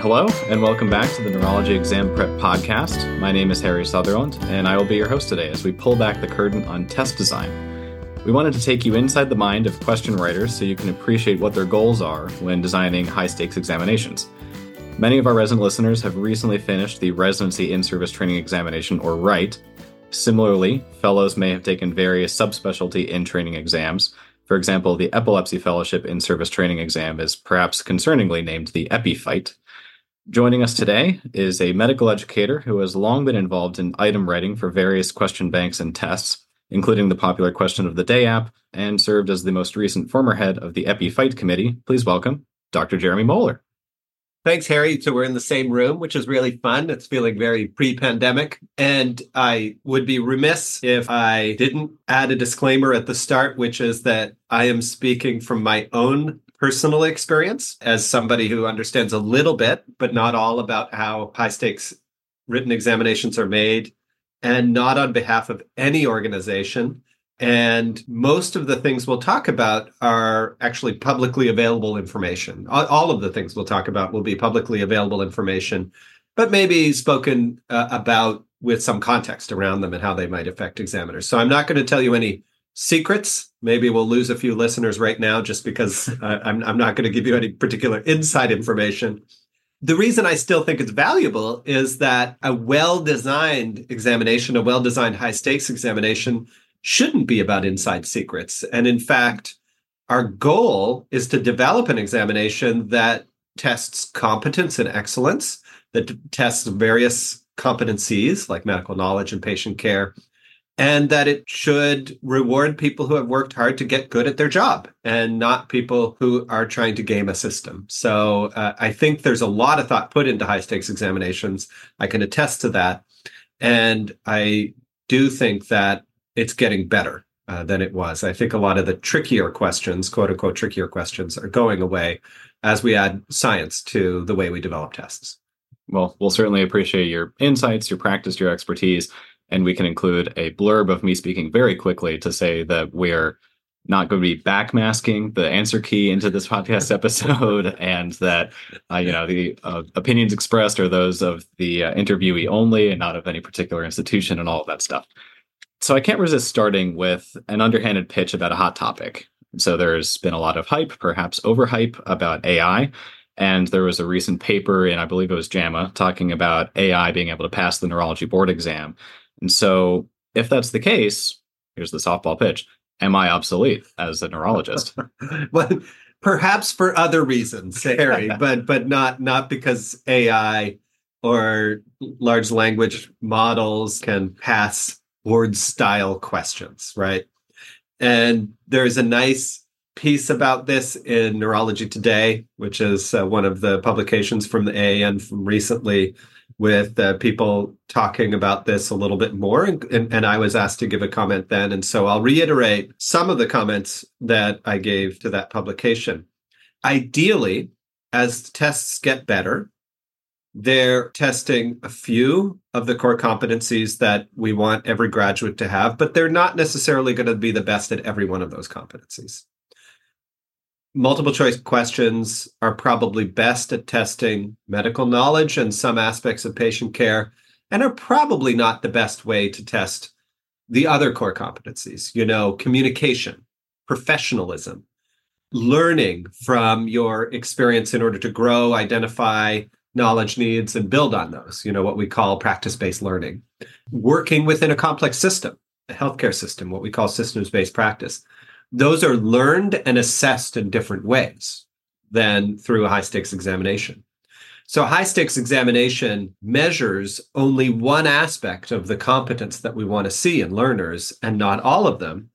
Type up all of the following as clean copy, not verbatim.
Hello, and welcome back to the Neurology Exam Prep Podcast. My name is Harry Sutherland, and I will be your host today as we pull back the curtain on test design. We wanted to take you inside the mind of question writers so you can appreciate what their goals are when designing high-stakes examinations. Many of our resident listeners have recently finished the Residency In-Service Training Examination, or RITE. Similarly, fellows may have taken various subspecialty in-training exams. For example, the Epilepsy Fellowship In-Service Training Exam is perhaps concerningly named the EpiFITE. Joining us today is a medical educator who has long been involved in item writing for various question banks and tests, including the popular Question of the Day app, and served as the most recent former head of the EpiFITE committee. Please welcome Dr. Jeremy Moeller. Thanks, Harry. So we're in the same room, which is really fun. It's feeling very pre-pandemic. And I would be remiss if I didn't add a disclaimer at the start, which is that I am speaking from my own personal experience as somebody who understands a little bit, but not all about how high-stakes written examinations are made, and not on behalf of any organization. And most of the things we'll talk about are actually publicly available information. All of the things we'll talk about will be publicly available information, but maybe spoken about with some context around them and how they might affect examiners. So I'm not going to tell you any secrets. Maybe we'll lose a few listeners right now just because I'm not going to give you any particular inside information. The reason I still think it's valuable is that a well-designed examination, a well-designed high-stakes examination shouldn't be about inside secrets. And in fact, our goal is to develop an examination that tests competence and excellence, that tests various competencies like medical knowledge and patient care, and that it should reward people who have worked hard to get good at their job and not people who are trying to game a system. So I think there's a lot of thought put into high-stakes examinations. I can attest to that. And I do think that it's getting better than it was. I think a lot of the trickier questions, quote unquote, trickier questions are going away as we add science to the way we develop tests. Well, we'll certainly appreciate your insights, your practice, your expertise, and we can include a blurb of me speaking very quickly to say that we're not going to be backmasking the answer key into this podcast episode, and that the opinions expressed are those of the interviewee only and not of any particular institution and all of that stuff. So I can't resist starting with an underhanded pitch about a hot topic. So there's been a lot of hype, perhaps overhype, about AI. And there was a recent paper in, I believe it was JAMA, talking about AI being able to pass the neurology board exam. And so if that's the case, here's the softball pitch. Am I obsolete as a neurologist? Well, perhaps for other reasons, Harry, but not because AI or large language models can pass board-style questions, right? And there's a nice piece about this in Neurology Today, which is one of the publications from the AAN from recently, with people talking about this a little bit more. And I was asked to give a comment then. And so I'll reiterate some of the comments that I gave to that publication. Ideally, as tests get better, they're testing a few of the core competencies that we want every graduate to have, but they're not necessarily going to be the best at every one of those competencies. Multiple choice questions are probably best at testing medical knowledge and some aspects of patient care, and are probably not the best way to test the other core competencies, communication, professionalism, learning from your experience in order to grow, identify knowledge needs, and build on those, what we call practice-based learning. Working within a complex system, a healthcare system, what we call systems-based practice. Those are learned and assessed in different ways than through a high-stakes examination. So a high-stakes examination measures only one aspect of the competence that we want to see in learners, and not all of them.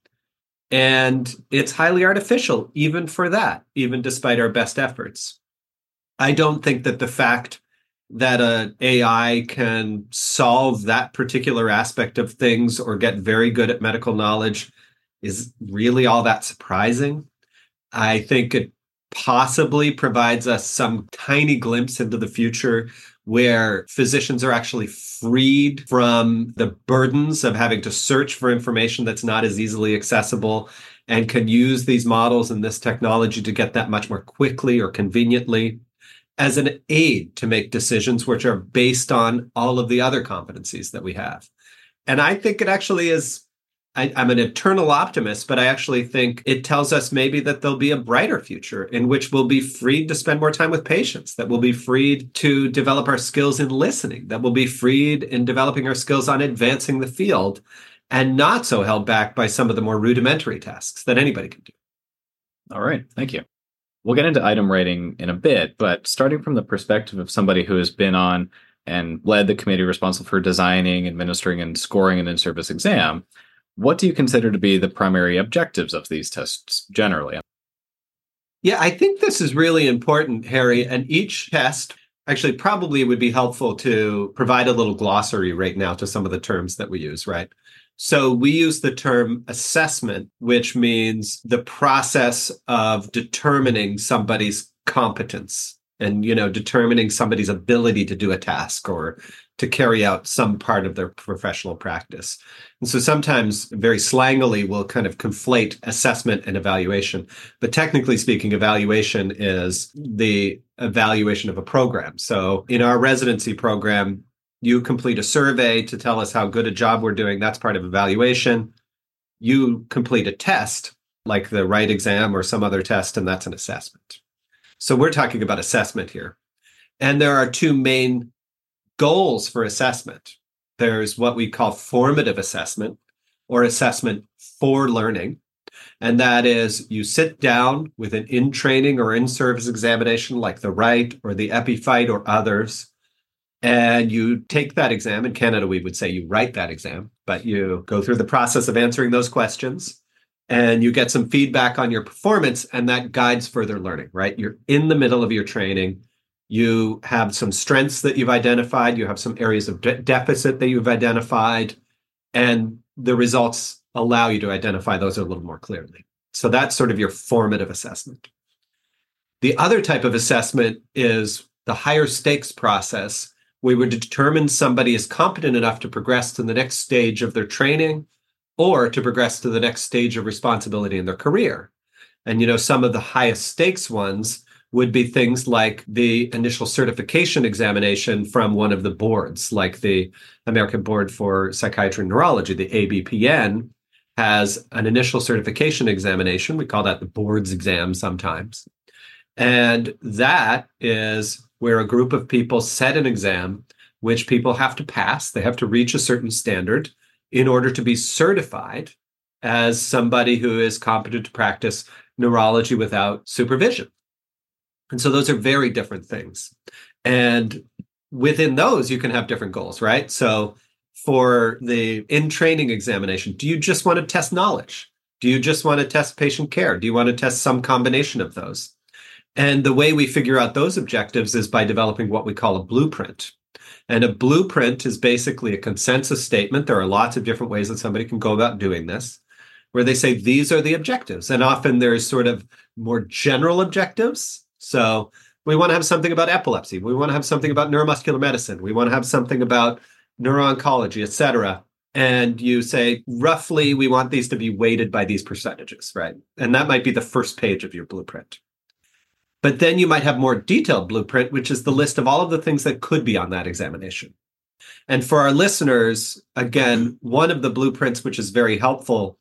And it's highly artificial, even for that, even despite our best efforts. I don't think that the fact that an AI can solve that particular aspect of things or get very good at medical knowledge is really all that surprising. I think it possibly provides us some tiny glimpse into the future where physicians are actually freed from the burdens of having to search for information that's not as easily accessible, and can use these models and this technology to get that much more quickly or conveniently. as an aid to make decisions which are based on all of the other competencies that we have. And I think it actually is, I'm an eternal optimist, but I actually think it tells us maybe that there'll be a brighter future in which we'll be freed to spend more time with patients, that we'll be freed to develop our skills in listening, that we'll be freed in developing our skills on advancing the field, and not so held back by some of the more rudimentary tasks that anybody can do. All right, thank you. We'll get into item rating in a bit, but starting from the perspective of somebody who has been on and led the committee responsible for designing, administering, and scoring an in-service exam, what do you consider to be the primary objectives of these tests generally? Yeah, I think this is really important, Harry. And each test actually probably would be helpful to provide a little glossary right now to some of the terms that we use, right? So we use the term assessment, which means the process of determining somebody's competence and, determining somebody's ability to do a task or to carry out some part of their professional practice. And so sometimes very slangily, we'll kind of conflate assessment and evaluation. But technically speaking, evaluation is the evaluation of a program. So in our residency program, you complete a survey to tell us how good a job we're doing. That's part of evaluation. You complete a test, like the Wright exam or some other test, and that's an assessment. So we're talking about assessment here. And there are two main goals for assessment. There's what we call formative assessment or assessment for learning. And that is you sit down with an in-training or in-service examination like the Wright or the EpiFight or others, and you take that exam. In Canada, we would say you write that exam, but you go through the process of answering those questions and you get some feedback on your performance, and that guides further learning, right? You're in the middle of your training. You have some strengths that you've identified. You have some areas of deficit that you've identified, and the results allow you to identify those a little more clearly. So that's sort of your formative assessment. The other type of assessment is the higher stakes process. We would determine somebody is competent enough to progress to the next stage of their training or to progress to the next stage of responsibility in their career. And, some of the highest stakes ones would be things like the initial certification examination from one of the boards, like the American Board for Psychiatry and Neurology, the ABPN, has an initial certification examination. We call that the board's exam sometimes. And that is where a group of people set an exam, which people have to pass. They have to reach a certain standard in order to be certified as somebody who is competent to practice neurology without supervision. And so those are very different things. And within those, you can have different goals, right? So for the in-training examination, do you just want to test knowledge? Do you just want to test patient care? Do you want to test some combination of those? And the way we figure out those objectives is by developing what we call a blueprint. And a blueprint is basically a consensus statement. There are lots of different ways that somebody can go about doing this, where they say, these are the objectives. And often there's sort of more general objectives. So we want to have something about epilepsy. We want to have something about neuromuscular medicine. We want to have something about neuro-oncology, et cetera. And you say, roughly, we want these to be weighted by these percentages, right? And that might be the first page of your blueprint. But then you might have more detailed blueprint, which is the list of all of the things that could be on that examination. And for our listeners, again, one of the blueprints, which is very helpful,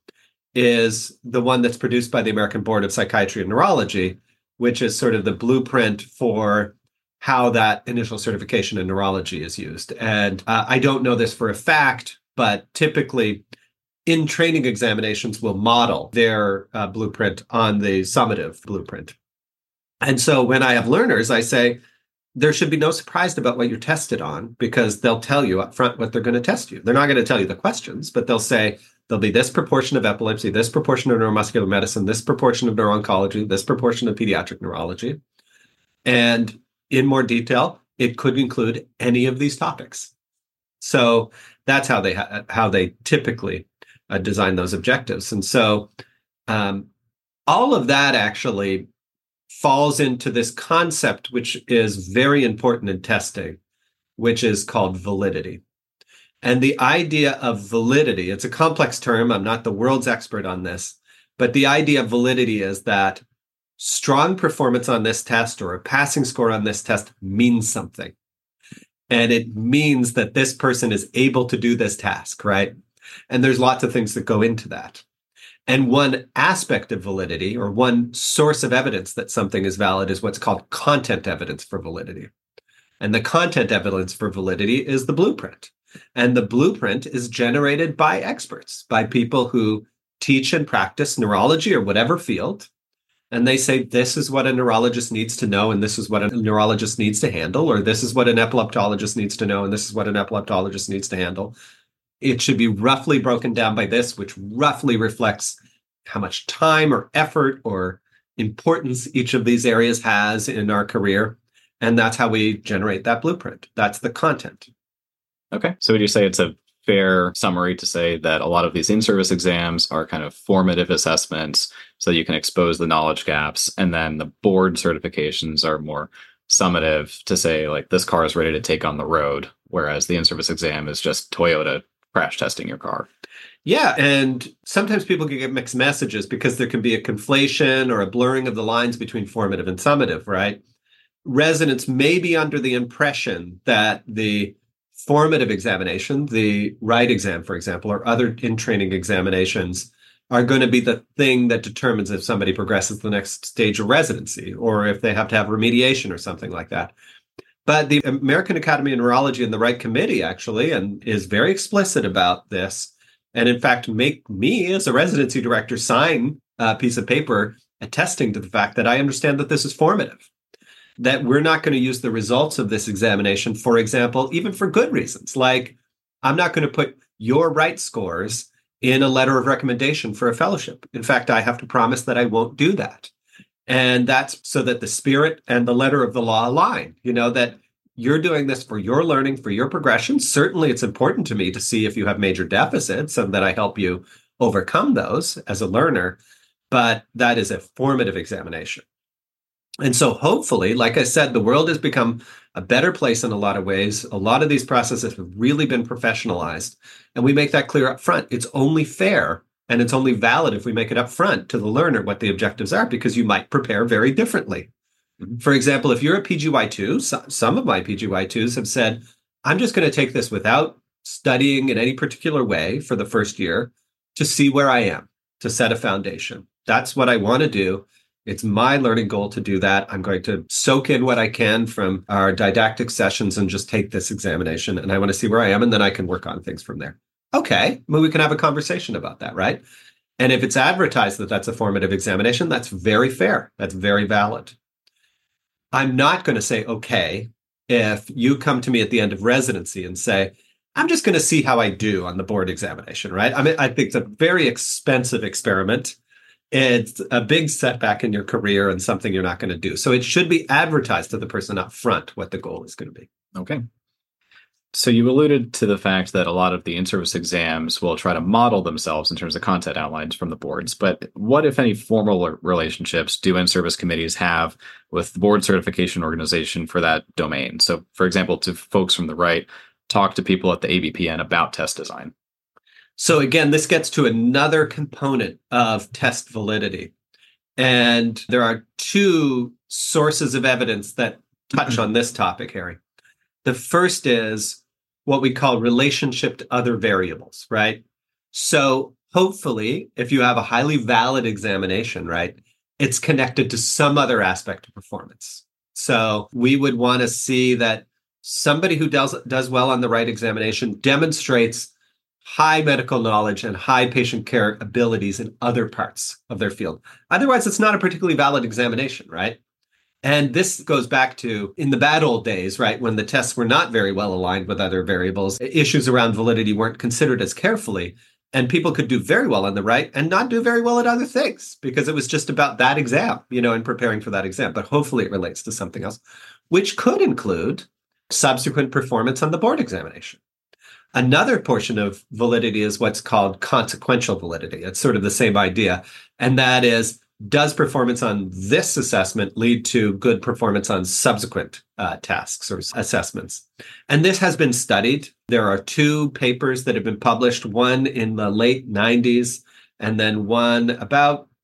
is the one that's produced by the American Board of Psychiatry and Neurology, which is sort of the blueprint for how that initial certification in neurology is used. And I don't know this for a fact, but typically in training examinations will model their blueprint on the summative blueprint. And so when I have learners, I say, there should be no surprise about what you're tested on, because they'll tell you up front what they're going to test you. They're not going to tell you the questions, but they'll say there'll be this proportion of epilepsy, this proportion of neuromuscular medicine, this proportion of neuro-oncology, this proportion of pediatric neurology. And in more detail, it could include any of these topics. So that's how they typically design those objectives. And so all of that actually falls into this concept, which is very important in testing, which is called validity. And the idea of validity, it's a complex term. I'm not the world's expert on this, but the idea of validity is that strong performance on this test or a passing score on this test means something. And it means that this person is able to do this task, right? And there's lots of things that go into that. And one aspect of validity, or one source of evidence that something is valid, is what's called content evidence for validity. And the content evidence for validity is the blueprint. And the blueprint is generated by experts, by people who teach and practice neurology or whatever field. And they say, this is what a neurologist needs to know, and this is what a neurologist needs to handle, or this is what an epileptologist needs to know, and this is what an epileptologist needs to handle. It should be roughly broken down by this, which roughly reflects how much time or effort or importance each of these areas has in our career. And that's how we generate that blueprint. That's the content. Okay. So would you say it's a fair summary to say that a lot of these in-service exams are kind of formative assessments so you can expose the knowledge gaps, and then the board certifications are more summative to say, like, this car is ready to take on the road, whereas the in-service exam is just Toyota crash testing your car? Yeah, and sometimes people can get mixed messages because there can be a conflation or a blurring of the lines between formative and summative, right? Residents may be under the impression that the formative examination, the RITE exam, for example, or other in-training examinations are going to be the thing that determines if somebody progresses to the next stage of residency or if they have to have remediation or something like that. But the American Academy of Neurology and the RITE Committee actually and is very explicit about this, and in fact make me as a residency director sign a piece of paper attesting to the fact that I understand that this is formative, that we're not going to use the results of this examination, for example, even for good reasons. Like, I'm not going to put your RITE scores in a letter of recommendation for a fellowship. In fact, I have to promise that I won't do that. And that's so that the spirit and the letter of the law align, that you're doing this for your learning, for your progression. Certainly, it's important to me to see if you have major deficits and that I help you overcome those as a learner. But that is a formative examination. And so hopefully, like I said, the world has become a better place in a lot of ways. A lot of these processes have really been professionalized. And we make that clear up front. It's only fair and it's only valid if we make it up front to the learner what the objectives are, because you might prepare very differently. For example, if you're a PGY2, some of my PGY2s have said, I'm just going to take this without studying in any particular way for the first year to see where I am, to set a foundation. That's what I want to do. It's my learning goal to do that. I'm going to soak in what I can from our didactic sessions and just take this examination. And I want to see where I am, and then I can work on things from there. Okay, well, we can have a conversation about that, right? And if it's advertised that that's a formative examination, that's very fair. That's very valid. I'm not going to say, okay, if you come to me at the end of residency and say, I'm just going to see how I do on the board examination, right? I mean, I think it's a very expensive experiment. It's a big setback in your career and something you're not going to do. So it should be advertised to the person up front what the goal is going to be. Okay. So you alluded to the fact that a lot of the in-service exams will try to model themselves in terms of content outlines from the boards. But what, if any, formal relationships do in-service committees have with the board certification organization for that domain? So, for example, to folks from the RITE, talk to people at the ABPN about test design. So again, this gets to another component of test validity. And there are two sources of evidence that touch on this topic, Harry. The first is what we call relationship to other variables, right? So hopefully, if you have a highly valid examination, right, it's connected to some other aspect of performance. So we would want to see that somebody who does well on the RITE examination demonstrates high medical knowledge and high patient care abilities in other parts of their field. Otherwise, it's not a particularly valid examination, right? And this goes back to in the bad old days, right, when the tests were not very well aligned with other variables, issues around validity weren't considered as carefully, and people could do very well on the RITE and not do very well at other things because it was just about that exam, and preparing for that exam. But hopefully it relates to something else, which could include subsequent performance on the board examination. Another portion of validity is what's called consequential validity. It's sort of the same idea. And that is, does performance on this assessment lead to good performance on subsequent tasks or assessments? And this has been studied. There are two papers that have been published, one in the late 90s and then one about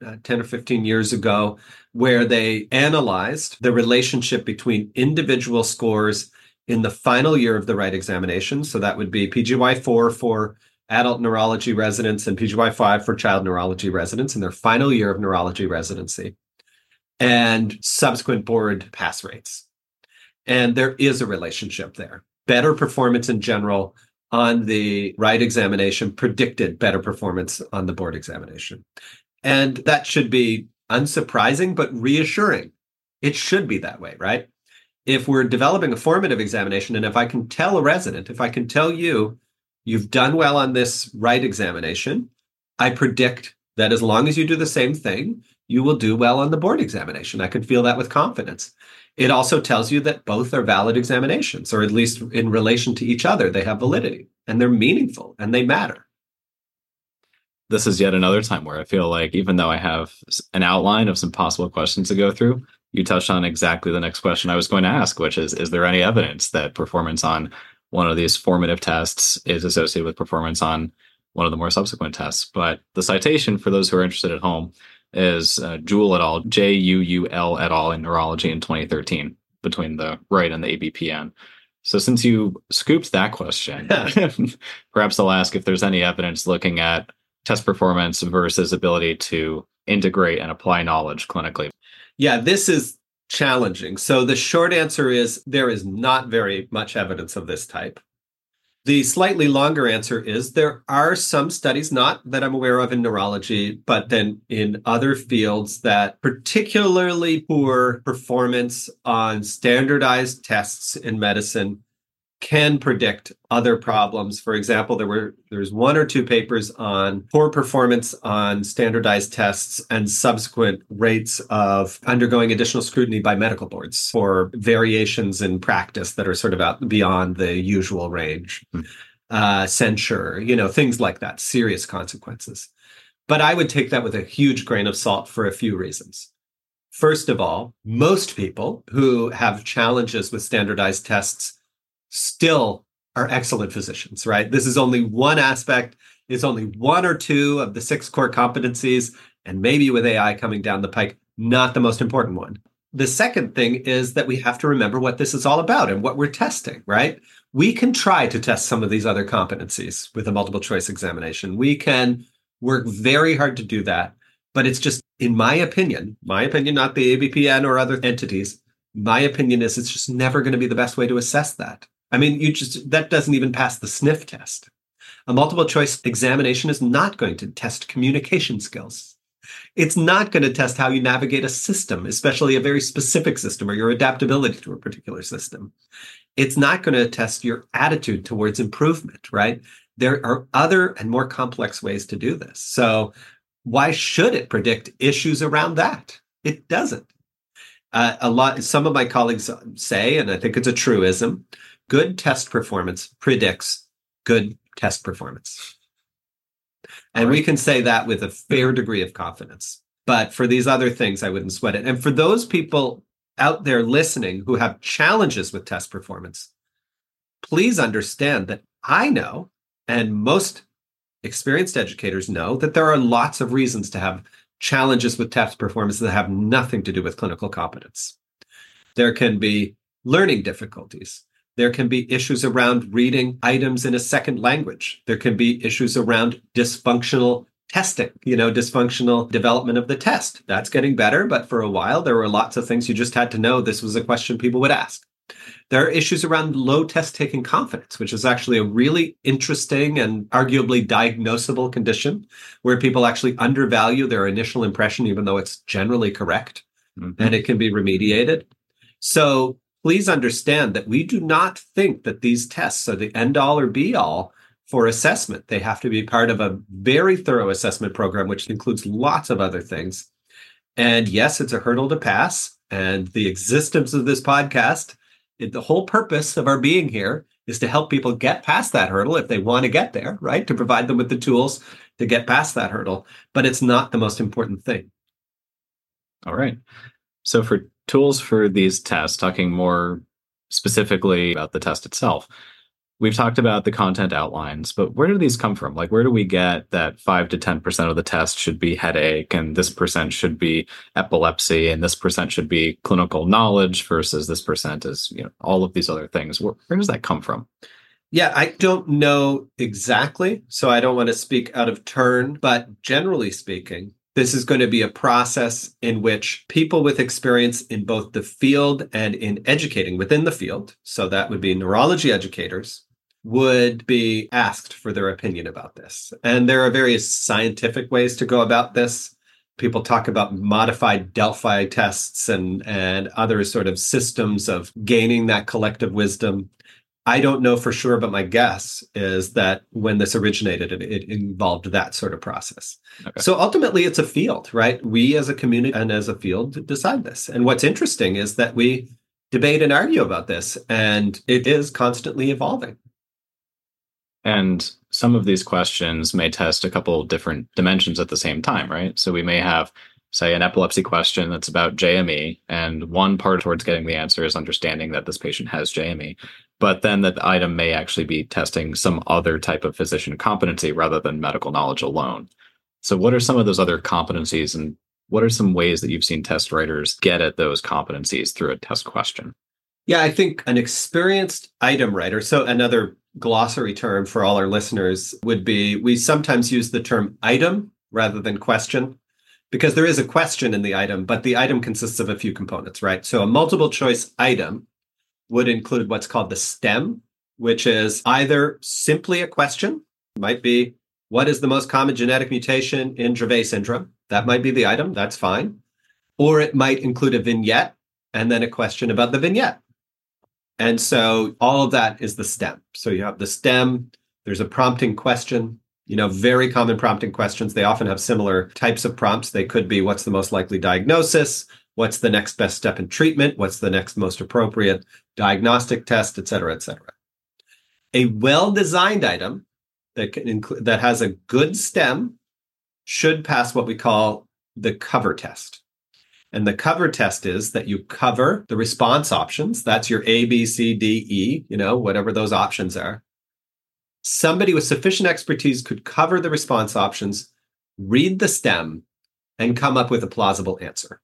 10 or 15 years ago, where they analyzed the relationship between individual scores in the final year of the right examination. So that would be PGY-4 for adult neurology residents and PGY-5 for child neurology residents in their final year of neurology residency, and subsequent board pass rates. And there is a relationship there. Better performance in general on the right examination predicted better performance on the board examination. And that should be unsurprising, but reassuring. It should be that way, right? If we're developing a formative examination, and if I can tell a resident, if I can tell you, you've done well on this right examination, I predict that as long as you do the same thing, you will do well on the board examination. I can feel that with confidence. It also tells you that both are valid examinations, or at least in relation to each other, they have validity and they're meaningful and they matter. This is yet another time where I feel like even though I have an outline of some possible questions to go through, you touched on exactly the next question I was going to ask, which is there any evidence that performance on one of these formative tests is associated with performance on one of the more subsequent tests? But the citation, for those who are interested at home, is Juul et al., Juul et al. In Neurology in 2013, between the right and the ABPN. So since you scooped that question, perhaps I'll ask if there's any evidence looking at test performance versus ability to integrate and apply knowledge clinically. Yeah, this is challenging. So the short answer is there is not very much evidence of this type. The slightly longer answer is there are some studies, not that I'm aware of in neurology, but then in other fields, that particularly poor performance on standardized tests in medicine can predict other problems. For example, there's one or two papers on poor performance on standardized tests and subsequent rates of undergoing additional scrutiny by medical boards for variations in practice that are sort of out beyond the usual range. Censure, things like that, serious consequences. But I would take that with a huge grain of salt for a few reasons. First of all, most people who have challenges with standardized tests still are excellent physicians, right? This is only one aspect. It's only one or two of the 6 core competencies, and maybe with AI coming down the pike, not the most important one. The second thing is that we have to remember what this is all about and what we're testing, right? We can try to test some of these other competencies with a multiple choice examination. We can work very hard to do that, but it's just, in my opinion, not the ABPN or other entities, my opinion is it's just never going to be the best way to assess that. I mean, that doesn't even pass the sniff test. A multiple choice examination is not going to test communication skills. It's not going to test how you navigate a system, especially a very specific system, or your adaptability to a particular system. It's not going to test your attitude towards improvement, right? There are other and more complex ways to do this. So why should it predict issues around that? It doesn't. Some of my colleagues say, and I think it's a truism, good test performance predicts good test performance. And we can say that with a fair degree of confidence. But for these other things, I wouldn't sweat it. And for those people out there listening who have challenges with test performance, please understand that I know, and most experienced educators know, that there are lots of reasons to have challenges with test performance that have nothing to do with clinical competence. There can be learning difficulties. There can be issues around reading items in a second language. There can be issues around dysfunctional testing, dysfunctional development of the test. That's getting better, but for a while, there were lots of things you just had to know this was a question people would ask. There are issues around low test-taking confidence, which is actually a really interesting and arguably diagnosable condition where people actually undervalue their initial impression, even though it's generally correct, and it can be remediated. So please understand that we do not think that these tests are the end-all or be-all for assessment. They have to be part of a very thorough assessment program, which includes lots of other things. And yes, it's a hurdle to pass. And the existence of this podcast, the whole purpose of our being here is to help people get past that hurdle if they want to get there, right? To provide them with the tools to get past that hurdle. But it's not the most important thing. All right. So for tools for these tests, talking more specifically about the test itself, we've talked about the content outlines, but where do these come from? Like, where do we get that 5 to 10% of the test should be headache, and this percent should be epilepsy, and this percent should be clinical knowledge versus this percent is, all of these other things? Where does that come from? Yeah, I don't know exactly, so I don't want to speak out of turn, but generally speaking, this is going to be a process in which people with experience in both the field and in educating within the field, so that would be neurology educators, would be asked for their opinion about this. And there are various scientific ways to go about this. People talk about modified Delphi tests and other sort of systems of gaining that collective wisdom. I don't know for sure, but my guess is that when this originated, it involved that sort of process. Okay. So ultimately, it's a field, right? We as a community and as a field decide this. And what's interesting is that we debate and argue about this, and it is constantly evolving. And some of these questions may test a couple different dimensions at the same time, right? So we may have, say, an epilepsy question that's about JME, and one part towards getting the answer is understanding that this patient has JME. But then that item may actually be testing some other type of physician competency rather than medical knowledge alone. So what are some of those other competencies, and what are some ways that you've seen test writers get at those competencies through a test question? Yeah, I think an experienced item writer, so another glossary term for all our listeners would be, we sometimes use the term item rather than question, because there is a question in the item, but the item consists of a few components, right? So a multiple choice item would include what's called the STEM, which is either simply a question, might be, what is the most common genetic mutation in Dravet syndrome? That might be the item, that's fine. Or it might include a vignette and then a question about the vignette. And so all of that is the STEM. So you have the STEM, there's a prompting question, very common prompting questions. They often have similar types of prompts. They could be, what's the most likely diagnosis? What's the next best step in treatment? What's the next most appropriate diagnostic test, et cetera, et cetera. A well-designed item that has a good STEM should pass what we call the cover test. And the cover test is that you cover the response options. That's your A, B, C, D, E, whatever those options are. Somebody with sufficient expertise could cover the response options, read the STEM, and come up with a plausible answer.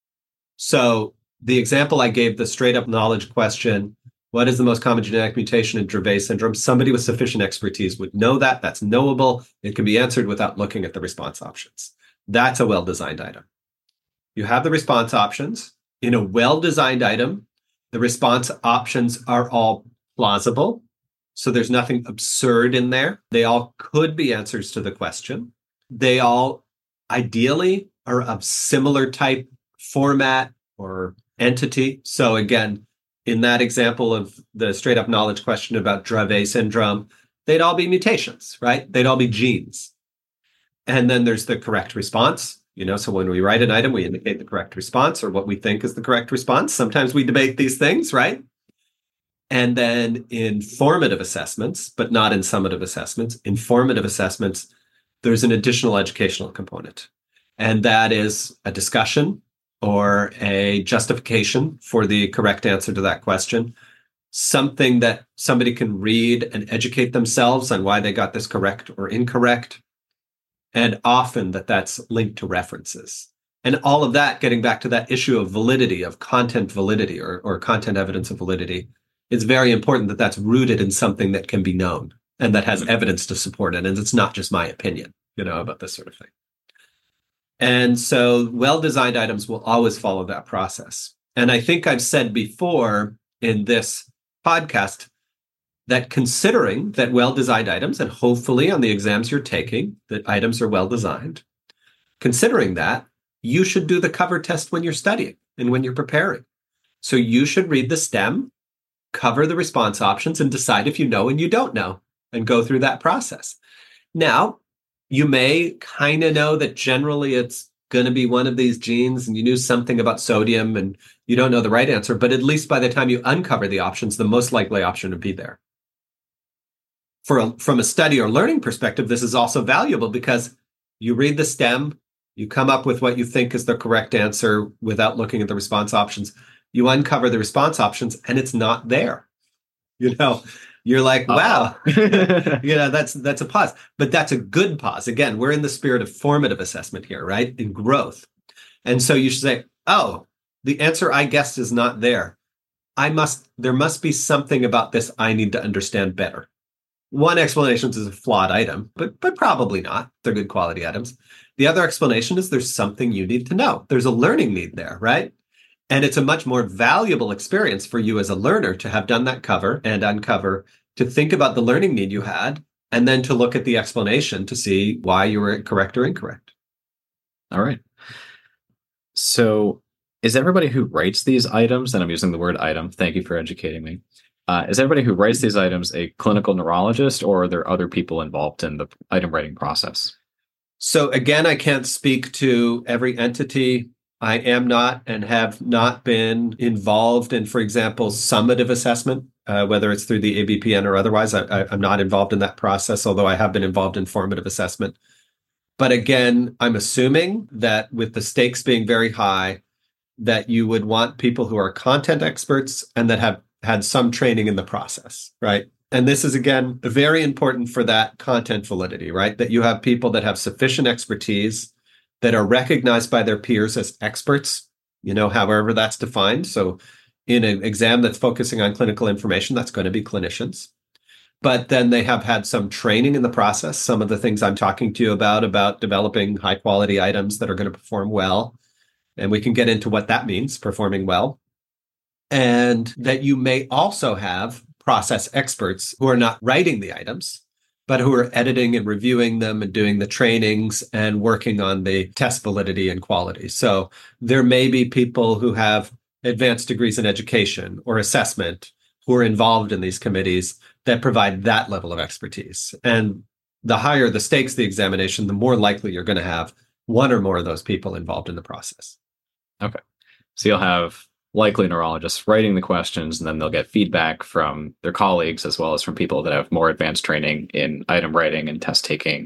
So the example I gave, the straight up knowledge question, what is the most common genetic mutation in Dravet syndrome? Somebody with sufficient expertise would know that. That's knowable. It can be answered without looking at the response options. That's a well-designed item. You have the response options. In a well-designed item, the response options are all plausible. So there's nothing absurd in there. They all could be answers to the question. They all ideally are of similar type, format, or entity. So again, in that example of the straight up knowledge question about Dravet syndrome, they'd all be mutations, right? They'd all be genes. And then there's the correct response. So when we write an item, we indicate the correct response or what we think is the correct response. Sometimes we debate these things, right? And then in formative assessments, but not in summative assessments, in formative assessments, there's an additional educational component. And that is a discussion or a justification for the correct answer to that question, something that somebody can read and educate themselves on why they got this correct or incorrect. And often that's linked to references. And all of that, getting back to that issue of validity, of content validity or content evidence of validity, it's very important that that's rooted in something that can be known and that has evidence to support it. And it's not just my opinion, about this sort of thing. And so well-designed items will always follow that process. And I think I've said before in this podcast that considering that well-designed items, and hopefully on the exams you're taking, that items are well-designed, considering that, you should do the cover test when you're studying and when you're preparing. So you should read the STEM, cover the response options, and decide if you know and you don't know, and go through that process. Now, you may kind of know that generally it's going to be one of these genes, and you knew something about sodium, and you don't know the right answer, but at least by the time you uncover the options, the most likely option would be there. From a study or learning perspective, this is also valuable because you read the STEM, you come up with what you think is the correct answer without looking at the response options. You uncover the response options and it's not there. You're like, wow, Uh-oh. that's a pause. But that's a good pause. Again, we're in the spirit of formative assessment here, right? In growth. And so you should say, oh, the answer I guessed is not there. There must be something about this I need to understand better. One explanation is a flawed item, but probably not. They're good quality items. The other explanation is there's something you need to know. There's a learning need there, right? And it's a much more valuable experience for you as a learner to have done that cover and uncover, to think about the learning need you had, and then to look at the explanation to see why you were correct or incorrect. All right. So is everybody who writes these items, and I'm using the word item, thank you for educating me. Is everybody who writes these items a clinical neurologist, or are there other people involved in the item writing process? So again, I can't speak to every entity. I am not and have not been involved in, for example, summative assessment, whether it's through the ABPN or otherwise. I'm not involved in that process, although I have been involved in formative assessment. But again, I'm assuming that with the stakes being very high, that you would want people who are content experts and that have had some training in the process, right? And this is, again, very important for that content validity, right? That you have people that have sufficient expertise, that are recognized by their peers as experts, however that's defined. So in an exam that's focusing on clinical information, that's going to be clinicians. But then they have had some training in the process. Some of the things I'm talking to you about developing high quality items that are going to perform well. And we can get into what that means, performing well. And that you may also have process experts who are not writing the items, but who are editing and reviewing them and doing the trainings and working on the test validity and quality. So there may be people who have advanced degrees in education or assessment who are involved in these committees that provide that level of expertise. And the higher the stakes of the examination, the more likely you're going to have one or more of those people involved in the process. Okay. So you'll have likely neurologists writing the questions, and then they'll get feedback from their colleagues as well as from people that have more advanced training in item writing and test taking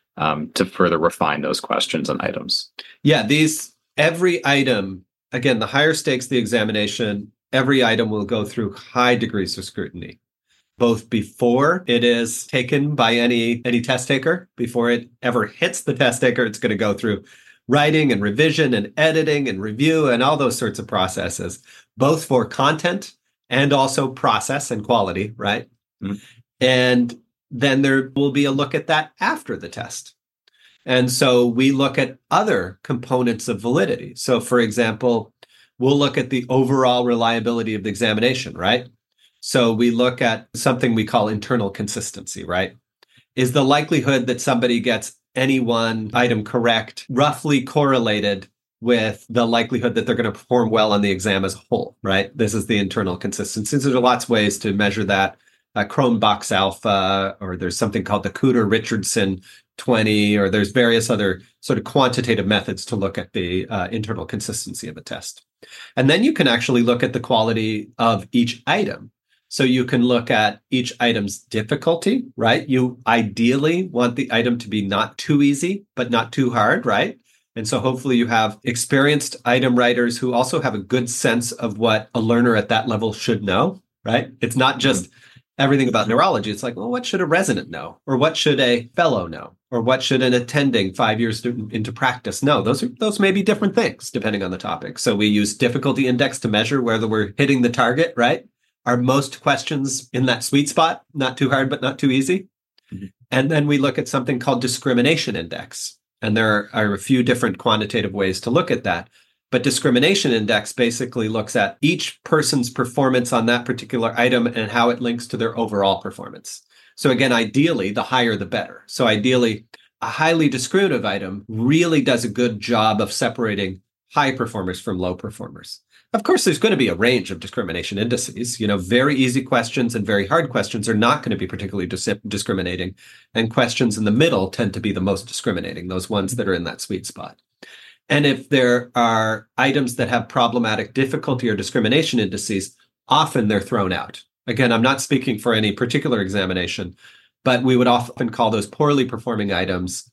to further refine those questions and items. Yeah, every item, again, the higher stakes of the examination, every item will go through high degrees of scrutiny, both before it is taken by any test taker. Before it ever hits the test taker, it's going to go through writing and revision and editing and review and all those sorts of processes, both for content and also process and quality, right? Mm-hmm. And then there will be a look at that after the test. And so we look at other components of validity. So for example, we'll look at the overall reliability of the examination, right? So we look at something we call internal consistency, right? Is the likelihood that somebody gets any one item correct roughly correlated with the likelihood that they're going to perform well on the exam as a whole, right? This is the internal consistency. There's lots of ways to measure that. Cronbach's alpha, or there's something called the Cooter-Richardson 20, or there's various other sort of quantitative methods to look at the internal consistency of a test. And then you can actually look at the quality of each item. So you can look at each item's difficulty, right? You ideally want the item to be not too easy, but not too hard, right? And so hopefully you have experienced item writers who also have a good sense of what a learner at that level should know, right? It's not just everything about neurology. It's like, well, what should a resident know? Or what should a fellow know? Or what should an attending 5 years into practice know? Those may be different things depending on the topic. So we use difficulty index to measure whether we're hitting the target, right? Are most questions in that sweet spot, not too hard, but not too easy? Mm-hmm. And then we look at something called discrimination index. And there are a few different quantitative ways to look at that. But discrimination index basically looks at each person's performance on that particular item and how it links to their overall performance. So again, ideally, the higher, the better. So ideally, a highly discriminative item really does a good job of separating high performers from low performers. Of course, there's going to be a range of discrimination indices. Very easy questions and very hard questions are not going to be particularly discriminating. And questions in the middle tend to be the most discriminating, those ones that are in that sweet spot. And if there are items that have problematic difficulty or discrimination indices, often they're thrown out. Again, I'm not speaking for any particular examination, but we would often call those poorly performing items.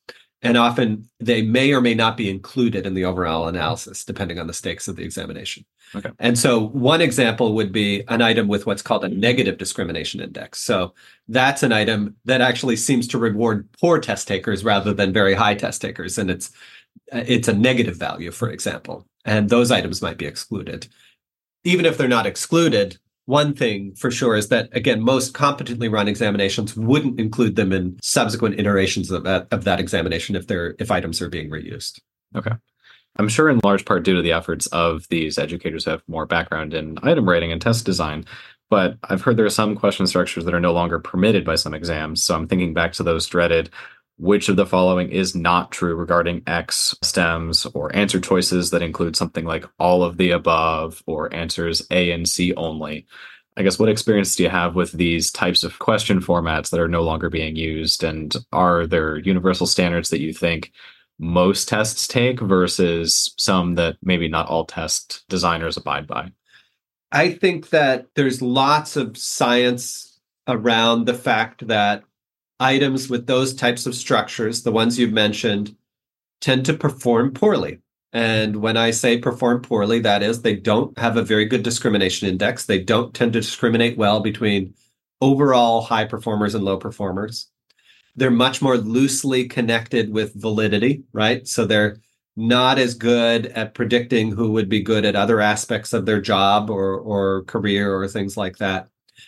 And often they may or may not be included in the overall analysis, depending on the stakes of the examination. Okay. And so one example would be an item with what's called a negative discrimination index. So that's an item that actually seems to reward poor test takers rather than very high test takers. And it's a negative value, for example. And those items might be excluded. Even if they're not excluded, one thing for sure is that, again, most competently run examinations wouldn't include them in subsequent iterations of that examination if items are being reused. Okay. I'm sure in large part due to the efforts of these educators who have more background in item rating and test design, but I've heard there are some question structures that are no longer permitted by some exams. So I'm thinking back to those dreaded, which of the following is not true regarding X stems, or answer choices that include something like all of the above or answers A and C only. I guess, what experience do you have with these types of question formats that are no longer being used? And are there universal standards that you think most tests take versus some that maybe not all test designers abide by? I think that there's lots of science around the fact that items with those types of structures, the ones you've mentioned, tend to perform poorly. And when I say perform poorly, that is, they don't have a very good discrimination index. They don't tend to discriminate well between overall high performers and low performers. They're much more loosely connected with validity, right? So they're not as good at predicting who would be good at other aspects of their job or career or things like that.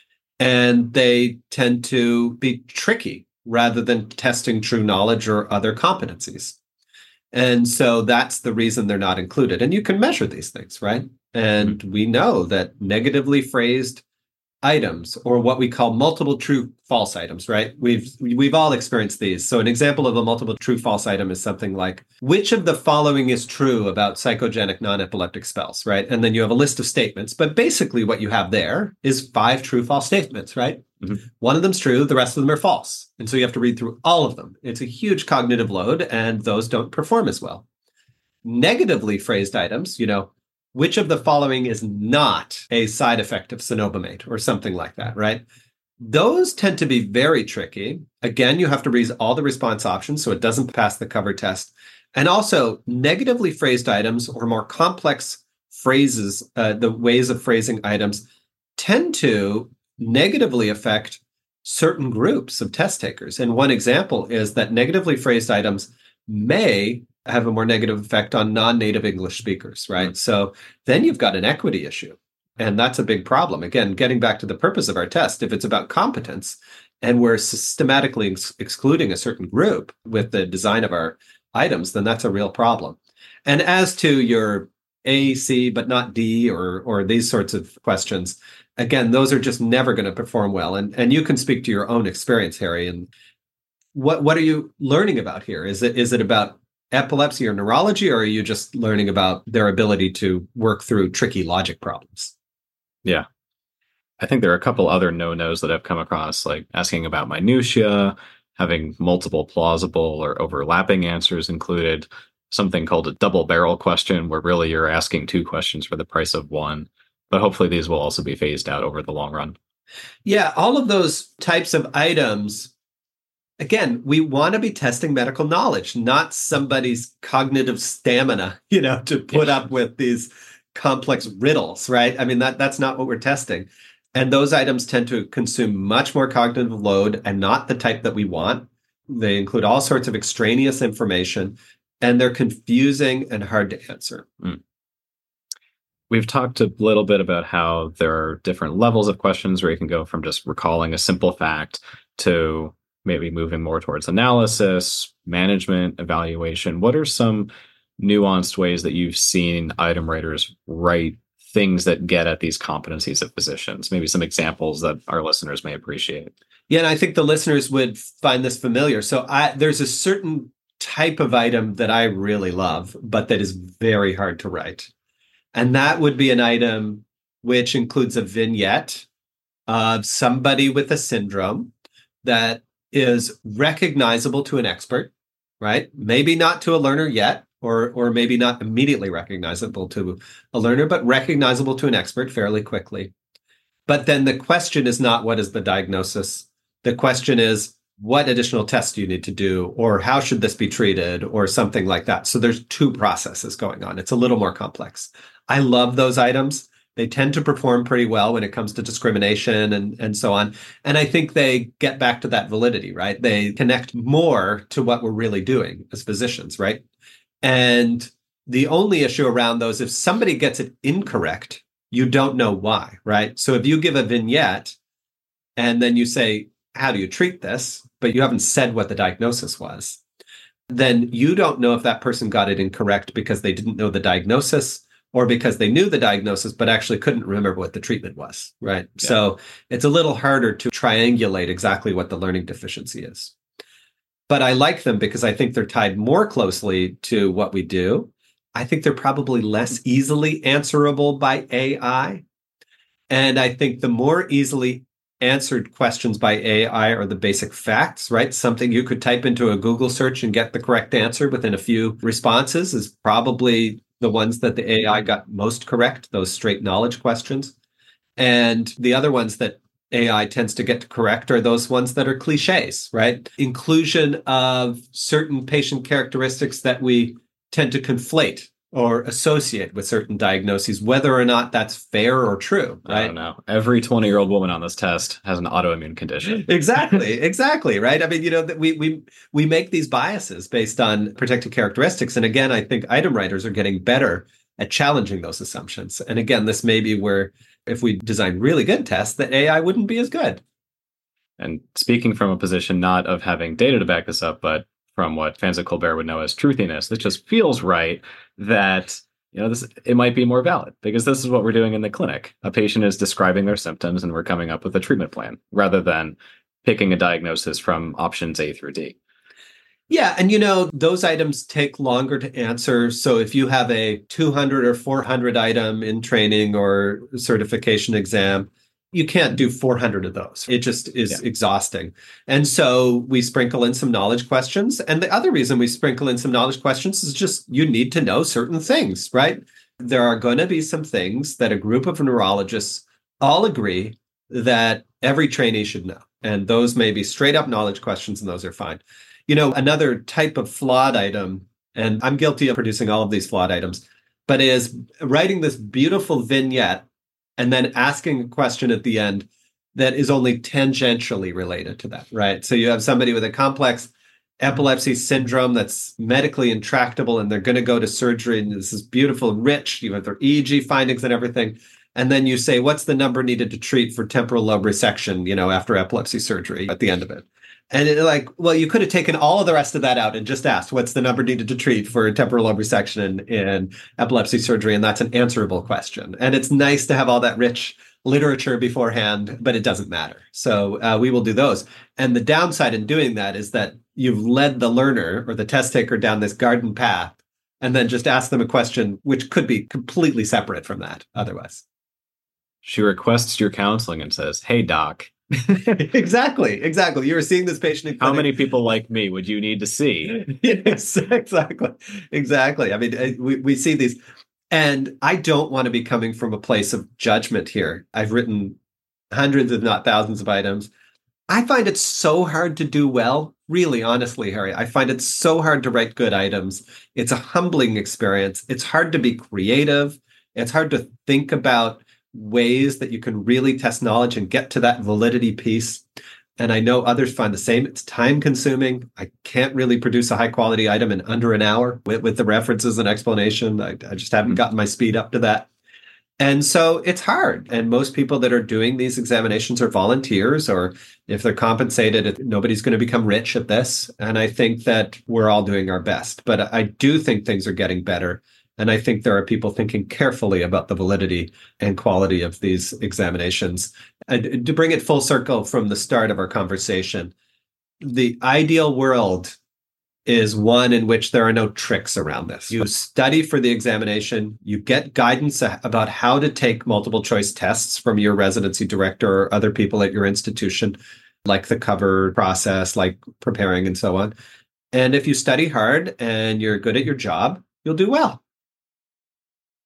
And they tend to be tricky rather than testing true knowledge or other competencies. And so that's the reason they're not included. And you can measure these things, right? And we know that negatively phrased items, or what we call multiple true false items, right? We've all experienced these. So an example of a multiple true false item is something like, which of the following is true about psychogenic non-epileptic spells, right? And then you have a list of statements, but basically what you have there is 5 true false statements, right? Mm-hmm. One of them's true, the rest of them are false. And so you have to read through all of them. It's a huge cognitive load, and those don't perform as well. Negatively phrased items, which of the following is not a side effect of cenobamate or something like that, right? Those tend to be very tricky. Again, you have to read all the response options so it doesn't pass the cover test. And also, negatively phrased items or more complex phrases, the ways of phrasing items, tend to negatively affect certain groups of test takers. And one example is that negatively phrased items may have a more negative effect on non-native English speakers, right? Mm-hmm. So then you've got an equity issue, and that's a big problem. Again, getting back to the purpose of our test, if it's about competence and we're systematically excluding a certain group with the design of our items, then that's a real problem. And as to your A, C, but not D, or these sorts of questions, again, those are just never going to perform well. And you can speak to your own experience, Harry. And what are you learning about here? Is it about epilepsy or neurology, or are you just learning about their ability to work through tricky logic problems? Yeah. I think there are a couple other no-nos that I've come across, like asking about minutia, having multiple plausible or overlapping answers included, something called a double barrel question, where really you're asking 2 questions for the price of 1. But hopefully these will also be phased out over the long run. Yeah, all of those types of items. Again, we want to be testing medical knowledge, not somebody's cognitive stamina, to put up with these complex riddles, right? I mean, that's not what we're testing. And those items tend to consume much more cognitive load and not the type that we want. They include all sorts of extraneous information, and they're confusing and hard to answer. We've talked a little bit about how there are different levels of questions where you can go from just recalling a simple fact to maybe moving more towards analysis, management, evaluation. What are some nuanced ways that you've seen item writers write things that get at these competencies of physicians? Maybe some examples that our listeners may appreciate. Yeah, and I think the listeners would find this familiar. So there's a certain type of item that I really love, but that is very hard to write. And that would be an item which includes a vignette of somebody with a syndrome that is recognizable to an expert, right? Maybe not to a learner yet, or maybe not immediately recognizable to a learner, but recognizable to an expert fairly quickly. But then the question is not, what is the diagnosis? The question is, what additional tests do you need to do, or how should this be treated, or something like that. So there's two processes going on. It's a little more complex. I love those items. They tend to perform pretty well when it comes to discrimination and so on. And I think they get back to that validity, right? They connect more to what we're really doing as physicians, right? And the only issue around those, if somebody gets it incorrect, you don't know why, right? So if you give a vignette and then you say, how do you treat this? But you haven't said what the diagnosis was, then you don't know if that person got it incorrect because they didn't know the diagnosis or because they knew the diagnosis but actually couldn't remember what the treatment was, right? Yeah. So it's a little harder to triangulate exactly what the learning deficiency is. But I like them because I think they're tied more closely to what we do. I think they're probably less easily answerable by AI. And I think the more easily answered questions by AI are the basic facts, right? Something you could type into a Google search and get the correct answer within a few responses is probably the ones that the AI got most correct, those straight knowledge questions. And the other ones that AI tends to get correct are those ones that are cliches, right? Inclusion of certain patient characteristics that we tend to conflate or associate with certain diagnoses, whether or not that's fair or true, right? I don't know. Every 20-year-old woman on this test has an autoimmune condition. Exactly, right? I mean, we make these biases based on protected characteristics. And again, I think item writers are getting better at challenging those assumptions. And again, this may be where if we design really good tests, the AI wouldn't be as good. And speaking from a position not of having data to back this up, but from what fans of Colbert would know as truthiness, this just feels right that it might be more valid because this is what we're doing in the clinic. A patient is describing their symptoms and we're coming up with a treatment plan rather than picking a diagnosis from options A through D. Yeah. And, those items take longer to answer. So if you have a 200 or 400 item in training or certification exam, you can't do 400 of those. It just is exhausting. And so we sprinkle in some knowledge questions. And the other reason we sprinkle in some knowledge questions is just you need to know certain things, right? There are going to be some things that a group of neurologists all agree that every trainee should know. And those may be straight up knowledge questions, and those are fine. Another type of flawed item, and I'm guilty of producing all of these flawed items, but is writing this beautiful vignette and then asking a question at the end that is only tangentially related to that, right? So you have somebody with a complex epilepsy syndrome that's medically intractable, and they're going to go to surgery, and this is beautiful and rich. You have their EEG findings and everything. And then you say, what's the number needed to treat for temporal lobe resection, after epilepsy surgery at the end of it? And you could have taken all of the rest of that out and just asked, what's the number needed to treat for temporal lobe resection in epilepsy surgery? And that's an answerable question. And it's nice to have all that rich literature beforehand, but it doesn't matter. So we will do those. And the downside in doing that is that you've led the learner or the test taker down this garden path and then just ask them a question which could be completely separate from that otherwise. She requests your counseling and says, hey, doc. Exactly. You were seeing this patient in clinic. How many people like me would you need to see? Yes, exactly. I mean, we see these, and I don't want to be coming from a place of judgment here. I've written hundreds, if not thousands of items. I find it so hard to do well. Really, honestly, Harry, I find it so hard to write good items. It's a humbling experience. It's hard to be creative. It's hard to think about ways that you can really test knowledge and get to that validity piece. And I know others find the same. It's time consuming. I can't really produce a high quality item in under an hour with the references and explanation. I just haven't gotten my speed up to that. And so it's hard. And most people that are doing these examinations are volunteers, or if they're compensated, nobody's going to become rich at this. And I think that we're all doing our best. But I do think things are getting better. And I think there are people thinking carefully about the validity and quality of these examinations. And to bring it full circle from the start of our conversation, the ideal world is one in which there are no tricks around this. You study for the examination, you get guidance about how to take multiple choice tests from your residency director or other people at your institution, like the cover process, like preparing and so on. And if you study hard and you're good at your job, you'll do well.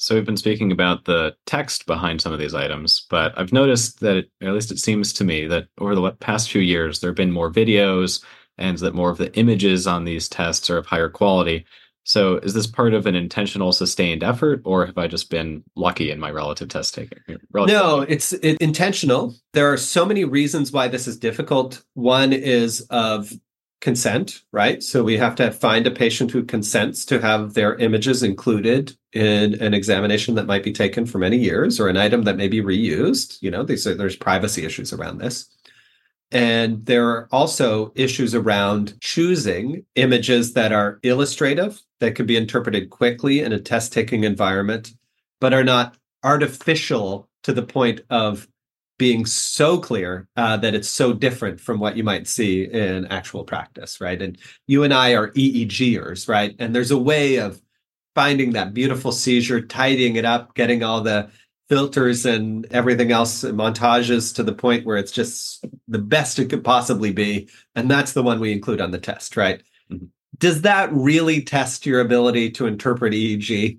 So we've been speaking about the text behind some of these items, but I've noticed that, or at least it seems to me, that over the past few years, there have been more videos and that more of the images on these tests are of higher quality. So is this part of an intentional, sustained effort, or have I just been lucky in my relative test taking? No, it's intentional. There are so many reasons why this is difficult. One is of consent, right? So we have to find a patient who consents to have their images included in an examination that might be taken for many years, or an item that may be reused. There's privacy issues around this. And there are also issues around choosing images that are illustrative, that can be interpreted quickly in a test-taking environment, but are not artificial to the point of being so clear that it's so different from what you might see in actual practice, right? And you and I are EEGers, right? And there's a way of finding that beautiful seizure, tidying it up, getting all the filters and everything else, montages to the point where it's just the best it could possibly be. And that's the one we include on the test, right? Mm-hmm. Does that really test your ability to interpret EEG?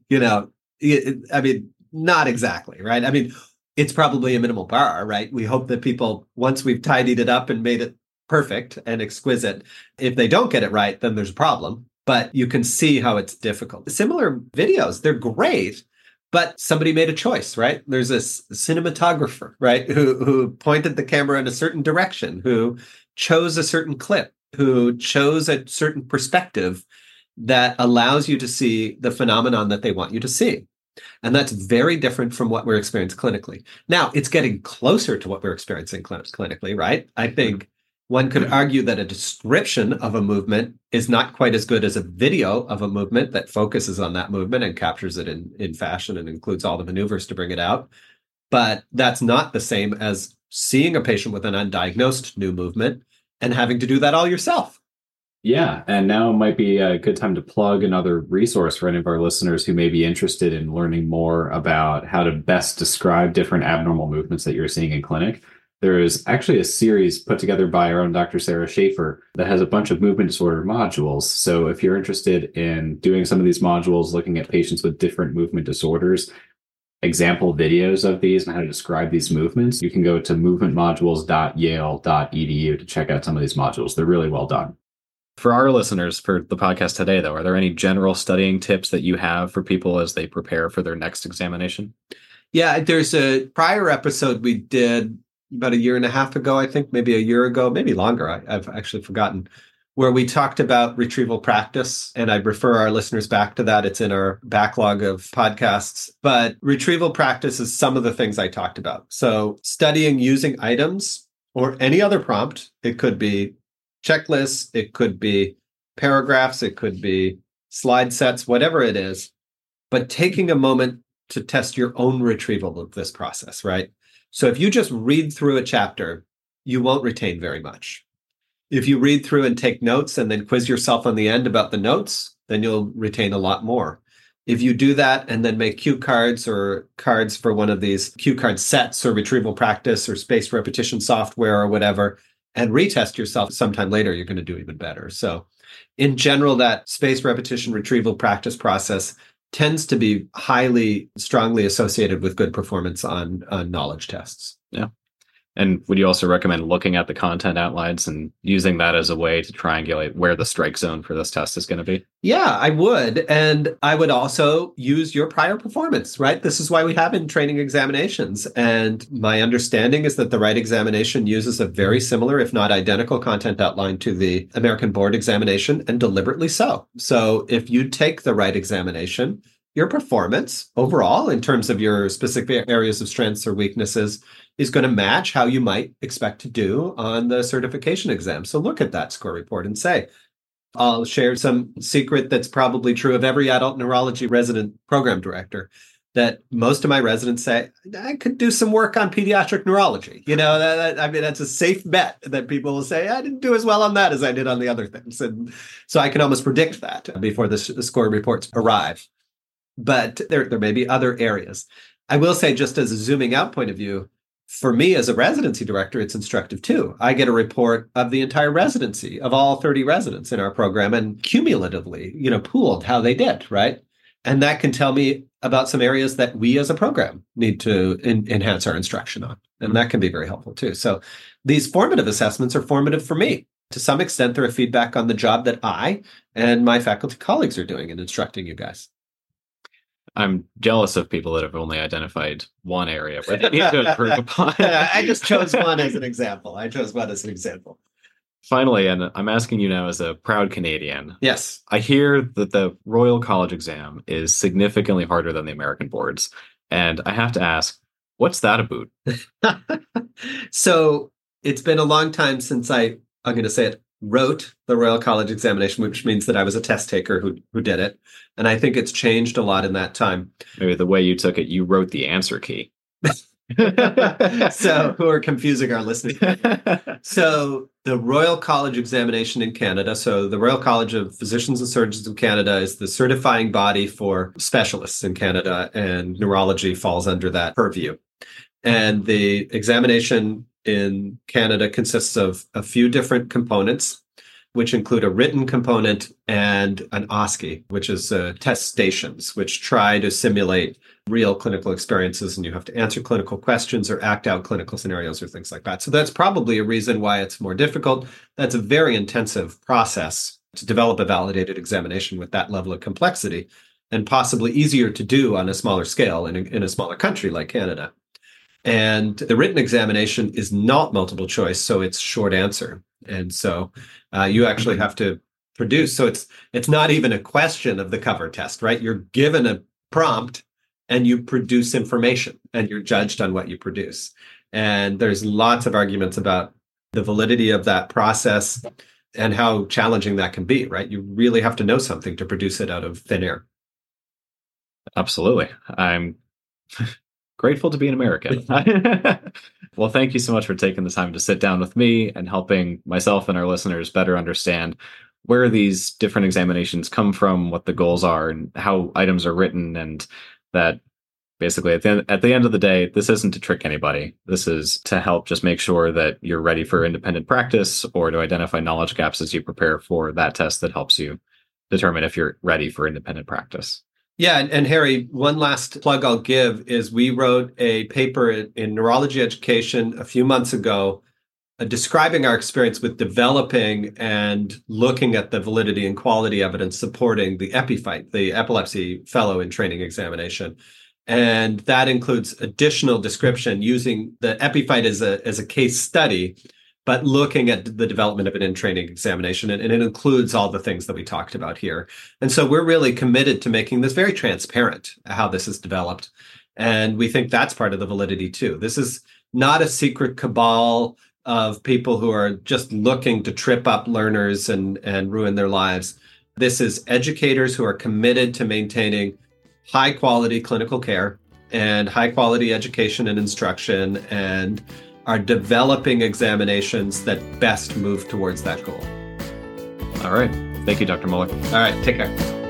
Not exactly, right? It's probably a minimal bar, right? We hope that people, once we've tidied it up and made it perfect and exquisite, if they don't get it right, then there's a problem. But you can see how it's difficult. Similar videos, they're great, but somebody made a choice, right? There's a cinematographer, right, who pointed the camera in a certain direction, who chose a certain clip, who chose a certain perspective that allows you to see the phenomenon that they want you to see. And that's very different from what we're experiencing clinically. Now, it's getting closer to what we're experiencing clinically, right? I think one could argue that a description of a movement is not quite as good as a video of a movement that focuses on that movement and captures it in fashion and includes all the maneuvers to bring it out. But that's not the same as seeing a patient with an undiagnosed new movement and having to do that all yourself. Yeah, and now might be a good time to plug another resource for any of our listeners who may be interested in learning more about how to best describe different abnormal movements that you're seeing in clinic. There is actually a series put together by our own Dr. Sarah Schaefer that has a bunch of movement disorder modules. So if you're interested in doing some of these modules, looking at patients with different movement disorders, example videos of these and how to describe these movements, you can go to movementmodules.yale.edu to check out some of these modules. They're really well done. For our listeners for the podcast today, though, are there any general studying tips that you have for people as they prepare for their next examination? Yeah, there's a prior episode we did about a year and a half ago, I think, maybe a year ago, maybe longer. I've actually forgotten, where we talked about retrieval practice. And I'd refer our listeners back to that. It's in our backlog of podcasts. But retrieval practice is some of the things I talked about. So studying using items or any other prompt, it could be checklists, it could be paragraphs, it could be slide sets, whatever it is, but taking a moment to test your own retrieval of this process, right? So if you just read through a chapter, you won't retain very much. If you read through and take notes and then quiz yourself on the end about the notes, then you'll retain a lot more. If you do that and then make cue cards or cards for one of these cue card sets or retrieval practice or spaced repetition software or whatever, and retest yourself sometime later, you're going to do even better. So in general, that spaced repetition retrieval practice process tends to be strongly associated with good performance on knowledge tests. Yeah. And would you also recommend looking at the content outlines and using that as a way to triangulate where the strike zone for this test is going to be? Yeah, I would. And I would also use your prior performance, right? This is why we have in training examinations. And my understanding is that the Wright examination uses a very similar, if not identical, content outline to the American Board examination, and deliberately so. So if you take the Wright examination, your performance overall in terms of your specific areas of strengths or weaknesses is going to match how you might expect to do on the certification exam. So look at that score report and say, I'll share some secret that's probably true of every adult neurology resident program director, that most of my residents say, I could do some work on pediatric neurology. That's a safe bet that people will say, I didn't do as well on that as I did on the other things. And so I can almost predict that before the score reports arrive. But there may be other areas. I will say, just as a zooming out point of view, for me as a residency director, it's instructive too. I get a report of the entire residency of all 30 residents in our program and cumulatively, pooled how they did, right? And that can tell me about some areas that we as a program need to enhance our instruction on. And that can be very helpful too. So these formative assessments are formative for me. To some extent, they're a feedback on the job that I and my faculty colleagues are doing in instructing you guys. I'm jealous of people that have only identified one area where they need to improve upon. I just chose one as an example. Finally, and I'm asking you now as a proud Canadian. Yes. I hear that the Royal College exam is significantly harder than the American boards. And I have to ask, what's that about? So it's been a long time since I'm going to say it, wrote the Royal College examination, which means that I was a test taker who did it. And I think it's changed a lot in that time. Maybe the way you took it, you wrote the answer key. So who are confusing our listeners. So the Royal College examination in Canada, so the Royal College of Physicians and Surgeons of Canada is the certifying body for specialists in Canada, and neurology falls under that purview. And the examination in Canada consists of a few different components, which include a written component and an OSCE, which is test stations, which try to simulate real clinical experiences, and you have to answer clinical questions or act out clinical scenarios or things like that. So that's probably a reason why it's more difficult. That's a very intensive process to develop a validated examination with that level of complexity, and possibly easier to do on a smaller scale in a smaller country like Canada. And the written examination is not multiple choice, so it's short answer. And so you actually have to produce. So it's not even a question of the cover test, right? You're given a prompt and you produce information, and you're judged on what you produce. And there's lots of arguments about the validity of that process and how challenging that can be, right? You really have to know something to produce it out of thin air. Absolutely. I'm grateful to be an American. Well, thank you so much for taking the time to sit down with me and helping myself and our listeners better understand where these different examinations come from, what the goals are, and how items are written, and that basically at the end of the day, this isn't to trick anybody. This is to help just make sure that you're ready for independent practice, or to identify knowledge gaps as you prepare for that test that helps you determine if you're ready for independent practice. Yeah, and Harry, one last plug I'll give is we wrote a paper in Neurology Education a few months ago describing our experience with developing and looking at the validity and quality evidence supporting the EpiFight, the Epilepsy Fellow in Training examination. And that includes additional description using the EpiFight as a case study, but looking at the development of an in-training examination. And it includes all the things that we talked about here. And so we're really committed to making this very transparent, how this is developed. And we think that's part of the validity too. This is not a secret cabal of people who are just looking to trip up learners and ruin their lives. This is educators who are committed to maintaining high quality clinical care and high quality education and instruction, and are developing examinations that best move towards that goal. All right. Thank you, Dr. Muller. All right. Take care.